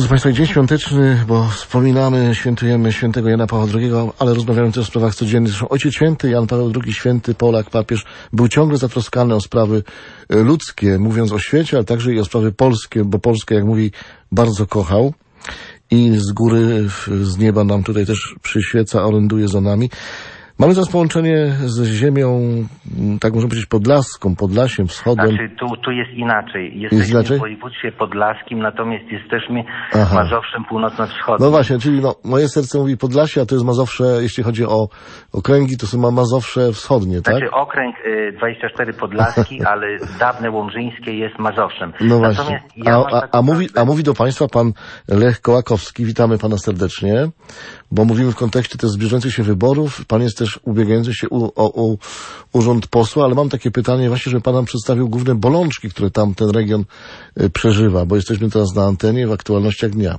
Drodzy Państwo, dzień świąteczny, bo świętujemy świętego Jana Pawła II, ale rozmawiamy też o sprawach codziennych. Zresztą Ojciec Święty, Jan Paweł II, święty Polak, papież, był ciągle zatroskany o sprawy ludzkie, mówiąc o świecie, ale także i o sprawy polskie, bo Polskę, jak mówi, bardzo kochał i z góry, z nieba nam tutaj też przyświeca, oręduje za nami. Mamy teraz połączenie z ziemią, tak można powiedzieć, podlaską, Podlasiem, wschodem. Znaczy, tu jest inaczej. Jesteśmy w województwie podlaskim, natomiast jesteśmy Mazowszem północno-wschodnim. No właśnie, czyli moje serce mówi Podlasie, a to jest Mazowsze, jeśli chodzi o okręgi, to są Mazowsze wschodnie, tak? Znaczy okręg 24 podlaski, ale dawne łomżyńskie jest Mazowszem. No właśnie. A mówi do Państwa pan Lech Kołakowski. Witamy Pana serdecznie, bo mówimy w kontekście też zbliżających się wyborów. Pan jest też ubiegający się o urząd posła, ale mam takie pytanie właśnie, żeby Pan nam przedstawił główne bolączki, które tam ten region przeżywa, bo jesteśmy teraz na antenie w aktualnościach dnia.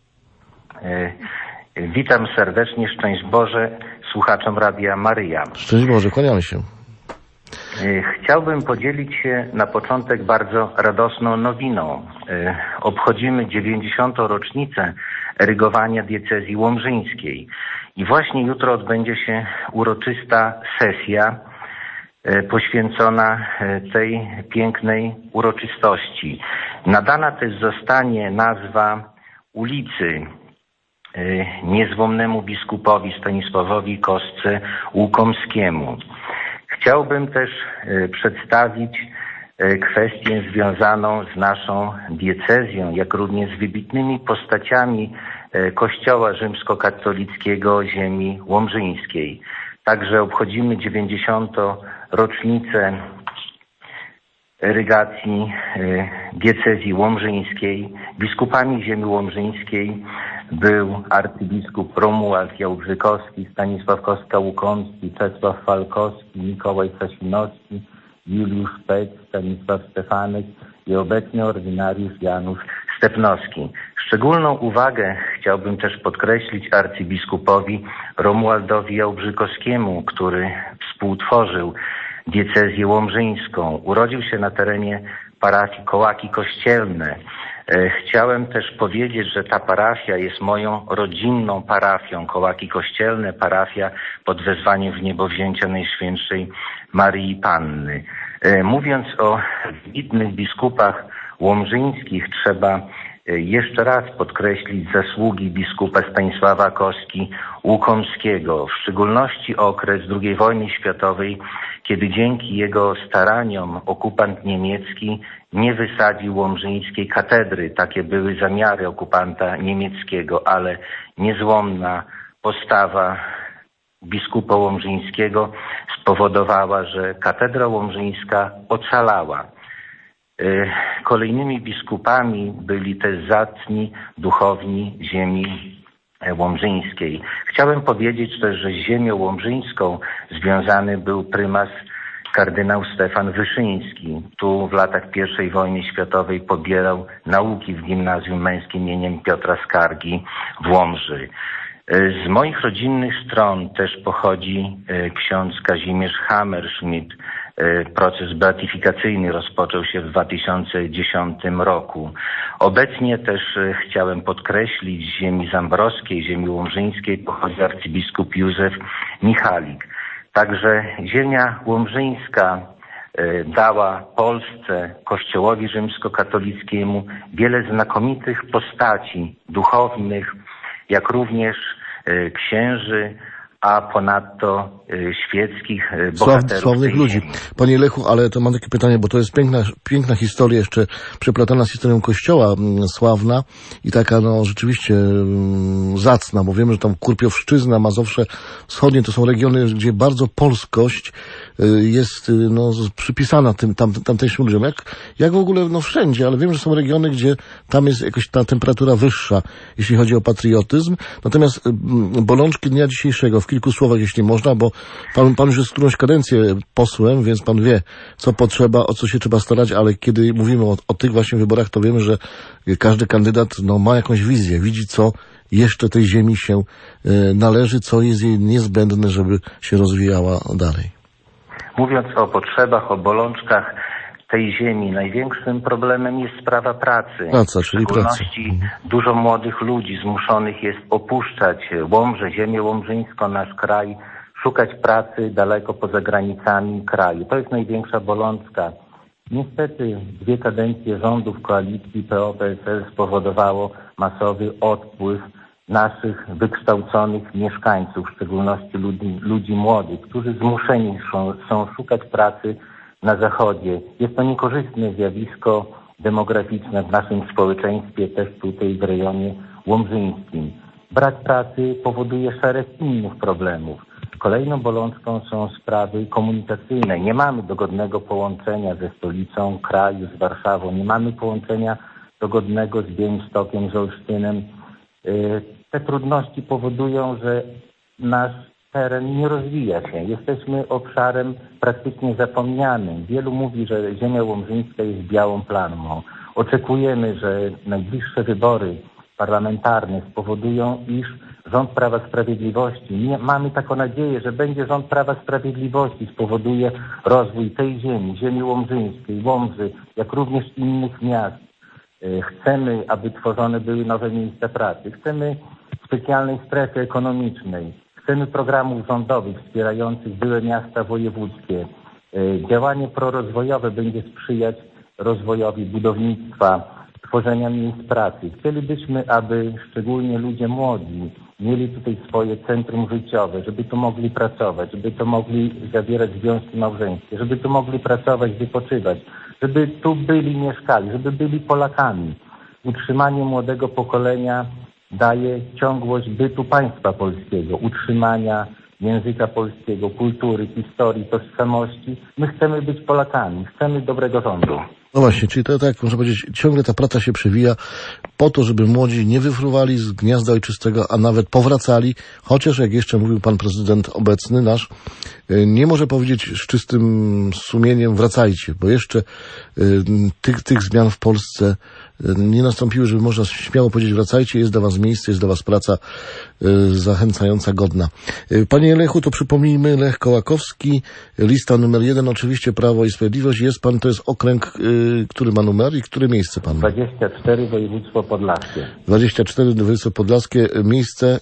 Witam serdecznie, szczęść Boże, słuchaczom Radia Maryja. Szczęść Boże, kłaniamy się. Chciałbym podzielić się na początek bardzo radosną nowiną. Obchodzimy 90. rocznicę erygowania diecezji łomżyńskiej. I właśnie jutro odbędzie się uroczysta sesja poświęcona tej pięknej uroczystości. Nadana też zostanie nazwa ulicy niezłomnemu biskupowi Stanisławowi Kostce Łukomskiemu. Chciałbym też przedstawić kwestię związaną z naszą diecezją, jak również z wybitnymi postaciami Kościoła rzymskokatolickiego ziemi łomżyńskiej. Także obchodzimy 90. rocznicę erygacji diecezji łomżyńskiej. Biskupami ziemi łomżyńskiej był arcybiskup Romuald Jałbrzykowski, Stanisław Kostka-Łukomski, Czesław Falkowski, Mikołaj Sasinowski, Juliusz Pec, Stanisław Stefanek i obecny ordynariusz Janusz Stepnowski. Szczególną uwagę chciałbym też podkreślić arcybiskupowi Romualdowi Jałbrzykowskiemu, który współtworzył diecezję łomżyńską. Urodził się na terenie parafii Kołaki Kościelne. Chciałem też powiedzieć, że ta parafia jest moją rodzinną parafią. Kołaki Kościelne, parafia pod wezwaniem w niebowzięcia Najświętszej Maryi Panny. Mówiąc o wybitnych biskupach łomżyńskich, trzeba jeszcze raz podkreślić zasługi biskupa Stanisława Kostki Łukomskiego, w szczególności okres II wojny światowej, kiedy dzięki jego staraniom okupant niemiecki nie wysadził łomżyńskiej katedry. Takie były zamiary okupanta niemieckiego, ale niezłomna postawa biskupa łomżyńskiego spowodowała, że katedra łomżyńska ocalała. Kolejnymi biskupami byli też zacni duchowni ziemi łomżyńskiej. Chciałem powiedzieć też, że z ziemią łomżyńską związany był prymas kardynał Stefan Wyszyński. Tu w latach I wojny światowej pobierał nauki w gimnazjum męskim imieniem Piotra Skargi w Łomży. Z moich rodzinnych stron też pochodzi ksiądz Kazimierz Hammerschmidt. Proces beatyfikacyjny rozpoczął się w 2010 roku. Obecnie też chciałem podkreślić, z ziemi zambrowskiej, ziemi łomżyńskiej pochodzi arcybiskup Józef Michalik. Także ziemia łomżyńska dała Polsce, Kościołowi rzymskokatolickiemu wiele znakomitych postaci duchownych, jak również księży, a ponadto świeckich bohaterów. Sławnych ludzi. Panie Lechu, ale to mam takie pytanie, bo to jest piękna historia, jeszcze przeplatana z historią Kościoła, sławna i taka rzeczywiście zacna, bo wiemy, że tam Kurpiowszczyzna, Mazowsze Wschodnie to są regiony, gdzie bardzo polskość jest przypisana tamtejszym ludziom. Jak w ogóle wszędzie, ale wiem, że są regiony, gdzie tam jest jakoś ta temperatura wyższa, jeśli chodzi o patriotyzm. Natomiast bolączki dnia dzisiejszego, w kilku słowach, jeśli można, bo pan już jest którąś kadencję posłem, więc pan wie, co potrzeba, o co się trzeba starać, ale kiedy mówimy o tych właśnie wyborach, to wiemy, że każdy kandydat ma jakąś wizję, widzi, co jeszcze tej ziemi się należy, co jest jej niezbędne, żeby się rozwijała dalej. Mówiąc o potrzebach, o bolączkach, tej ziemi największym problemem jest sprawa pracy. Praca, czyli w szczególności dużo młodych ludzi zmuszonych jest opuszczać Łomżę, ziemię łomżyńską, nasz kraj, szukać pracy daleko poza granicami kraju. To jest największa bolączka. Niestety 2 kadencje rządów koalicji PO-PSL spowodowało masowy odpływ naszych wykształconych mieszkańców, w szczególności ludzi młodych, którzy zmuszeni są szukać pracy na zachodzie. Jest to niekorzystne zjawisko demograficzne w naszym społeczeństwie, też tutaj w rejonie łomżyńskim. Brak pracy powoduje szereg innych problemów. Kolejną bolączką są sprawy komunikacyjne. Nie mamy dogodnego połączenia ze stolicą kraju, z Warszawą. Nie mamy połączenia dogodnego z Białymstokiem, z Olsztynem. Te trudności powodują, że nasz teren nie rozwija się. Jesteśmy obszarem praktycznie zapomnianym. Wielu mówi, że ziemia łomżyńska jest białą plamą. Oczekujemy, że najbliższe wybory parlamentarne spowodują, iż rząd Prawa Sprawiedliwości, mamy taką nadzieję, że będzie rząd Prawa Sprawiedliwości, spowoduje rozwój tej ziemi, ziemi łomżyńskiej, Łomży, jak również innych miast. Chcemy, aby tworzone były nowe miejsca pracy. Chcemy specjalnej strefy ekonomicznej. Chcemy programów rządowych wspierających były miasta wojewódzkie. Działanie prorozwojowe będzie sprzyjać rozwojowi budownictwa, tworzenia miejsc pracy. Chcielibyśmy, aby szczególnie ludzie młodzi mieli tutaj swoje centrum życiowe, żeby tu mogli pracować, żeby tu mogli zawierać związki małżeńskie, żeby tu mogli pracować, wypoczywać, żeby tu byli, mieszkali, żeby byli Polakami. Utrzymanie młodego pokolenia daje ciągłość bytu państwa polskiego, utrzymania języka polskiego, kultury, historii, tożsamości. My chcemy być Polakami, chcemy dobrego rządu. No właśnie, czyli to tak, można powiedzieć, ciągle ta praca się przewija po to, żeby młodzi nie wyfruwali z gniazda ojczystego, a nawet powracali, chociaż jak jeszcze mówił pan prezydent obecny nasz, nie może powiedzieć z czystym sumieniem wracajcie, bo jeszcze tych zmian w Polsce nie nastąpiły, żeby można śmiało powiedzieć wracajcie, jest dla was miejsce, jest dla was praca zachęcająca, godna. Panie Lechu, to przypomnijmy, Lech Kołakowski, lista numer 1, oczywiście Prawo i Sprawiedliwość. Jest pan, to jest okręg, który ma numer i które miejsce pan ma? 24, województwo podlaskie. 24, województwo podlaskie, miejsce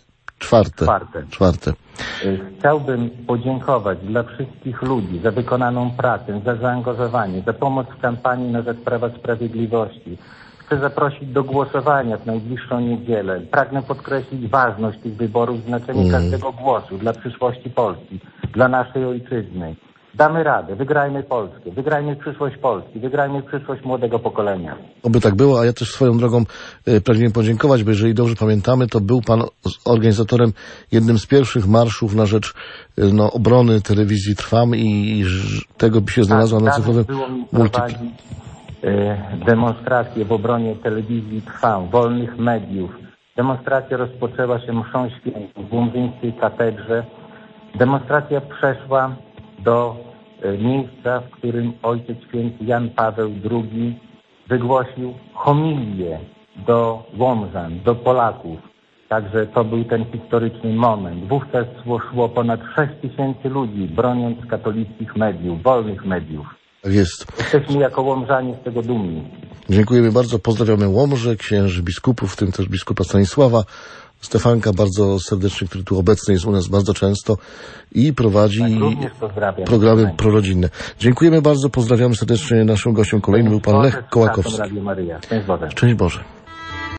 czwarte. Chciałbym podziękować dla wszystkich ludzi za wykonaną pracę, za zaangażowanie, za pomoc w kampanii na rzecz Prawa Sprawiedliwości. Chcę zaprosić do głosowania w najbliższą niedzielę. Pragnę podkreślić ważność tych wyborów, znaczenie każdego głosu dla przyszłości Polski, dla naszej ojczyzny. Damy radę, wygrajmy Polskę, wygrajmy przyszłość Polski, wygrajmy przyszłość młodego pokolenia. Oby tak było, a ja też swoją drogą pragnę podziękować, bo jeżeli dobrze pamiętamy, to był pan organizatorem jednym z pierwszych marszów na rzecz obrony telewizji Trwam i tego by się znalazła na cyfrowym multiplexie. Demonstrację w obronie telewizji Trwam, wolnych mediów. Demonstracja rozpoczęła się mszą świętą w łomżyńskiej katedrze. Demonstracja przeszła do miejsca, w którym Ojciec Święty Jan Paweł II wygłosił homilię do Łomżan, do Polaków. Także to był ten historyczny moment. Wówczas szło ponad 6 000 ludzi, broniąc katolickich mediów, wolnych mediów. Tak jest. Jesteśmy jako Łomżanie z tego dumni. Dziękujemy bardzo. Pozdrawiamy Łomżę, księży biskupów, w tym też biskupa Stanisława, Stefanka bardzo serdecznie, który tu obecny jest u nas bardzo często i prowadzi programy prorodzinne. Dziękujemy bardzo, pozdrawiamy serdecznie naszą gością kolejnym. Był pan Lech Kołakowski. Szczęść Boże. Szczęść Boże.